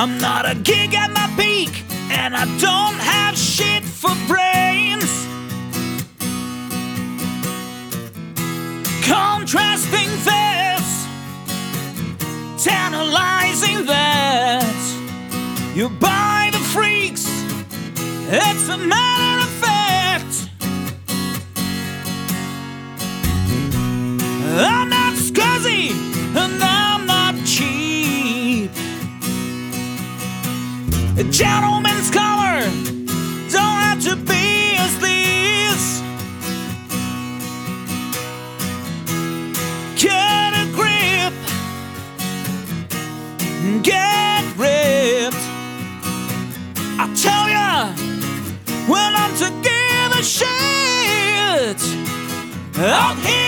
I'm not a gig at my peak, and I don't have shit for brains. Contrasting this, tantalizing that. You buy the freaks, it's a matter of fact. I'm not scuzzy, and I'm not cheap. A gentleman's collar don't have to be as these. Get a grip, get ripped. I tell ya, when I'm to give a shit out here